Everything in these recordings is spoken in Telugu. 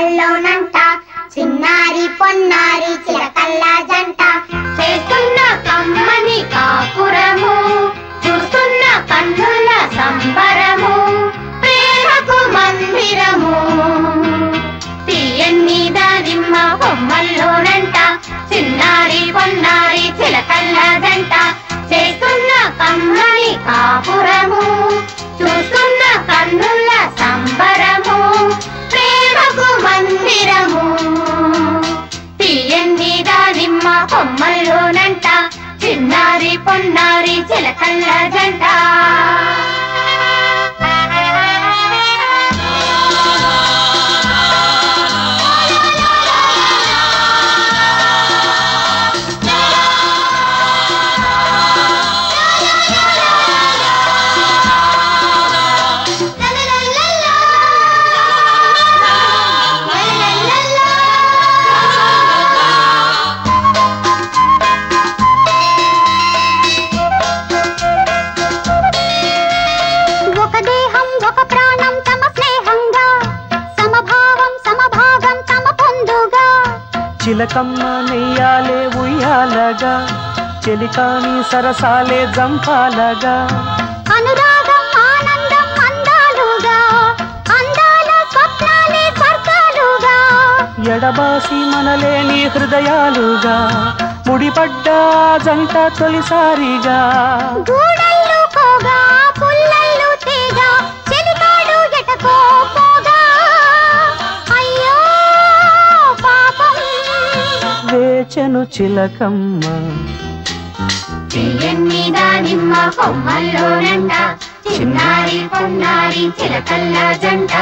కొమ్మల్లోనంట చిన్నారి పొన్నారి చిలకల్ల జంట చేస్తున్న కమ్మని కాపురము చూస్తున్న కన్నుల సంబరము ప్రేమకు మందిరము తీయన్ని దానిమ్మ కొమ్మల్లోనంట చిన్నారి పొన్నారి చిలకల్ల జంట చేస్తున్న కమ్మని కాపురము చూస్తున్న కన్నుల సంబరము ప్రేమకు మందిరము తీయన్ని దానిమ్మ కొమ్మల్లోనంట చిన్నారి పొన్నారి చిలకల్ల జంట చిలకమ్మ నెయ్యాలే ఉయ్యాలగా చెలికాని సరసాలే జంపాలగా అనురాగం ఆనందం అందాలుగా అందాల స్వప్నాలే స్వర్గాలుగా ఎడబాసి మనలేని హృదయాలుగా ముడిపడ్డ జంట తొలిసారిగా గూడళ్ళు కోగా పుల్లళ్ళు తీగా చెలికాడు ఎటకో పోగా అయ్యో పాపం వేచెను చిలకమ్మ తీయన్ని దానిమ్మ కొమ్మల్లోనంట చిన్నారి పొన్నారి చిలకల్ల జంట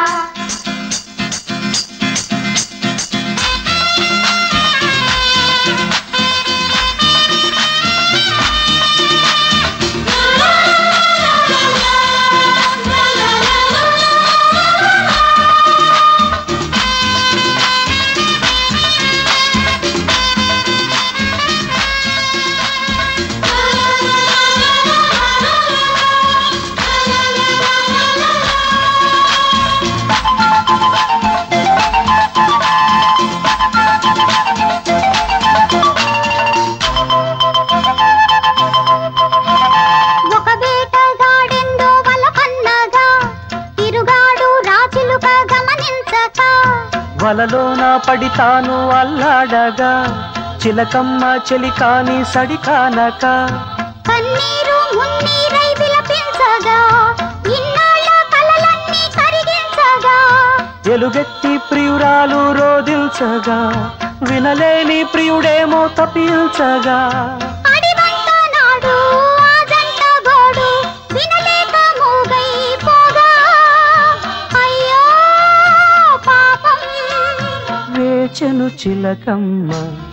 వలలోన పడితాను అల్లాడగా చిలకమ్మ చెలికాని సడికానక కన్నీరు మున్నీరై విలపించగా ఇన్నాళ్ళ కలలన్నీ కరిగించగా ఎలుగెత్తి ప్రియురాలు రోదిల్చగా వినలేని ప్రియుడేమో తప్పించగా వేచెను చిలకమ్మ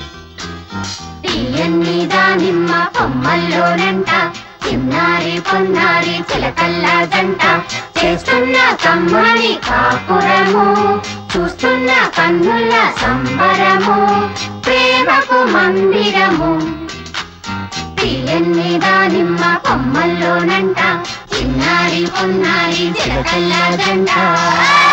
తీయన్ని దానిమ్మ కొమ్మల్లోనంట చిన్నారి పొన్నారి చిలకల్ల జంట చేస్తున్న కమ్మని కాపురము చూస్తున్న కన్నుల సంబరము ప్రేమకు మందిరము తీయన్ని దానిమ్మ కొమ్మల్లోనంట చిన్నారి పొన్నారి చిలకల్ల జంట